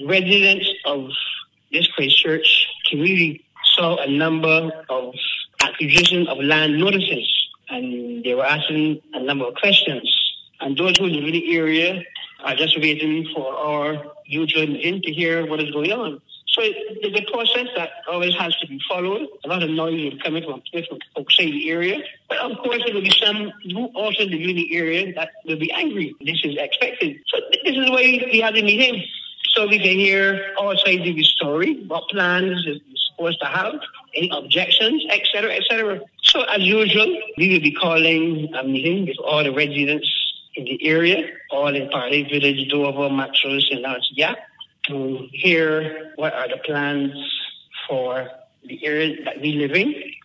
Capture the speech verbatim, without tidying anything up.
residents of this Christchurch community saw a number of acquisition of land notices, and they were asking a number of questions. And those who live in the area are just waiting for our usual meeting to hear what is going on. So there's a process that always has to be followed. A lot of noise will come in from people outside the area. But of course, there will be some who also live in the area that will be angry. This is expected. So this is why we have the meeting. So we can hear all sides of the story, what plans is supposed to have, any objections, et cetera, et cetera. So as usual, we will be calling a meeting with all the residents in the area, all in Parley Village, Dover, Matros, and Lance Gap, to hear what are the plans for the area that we live in,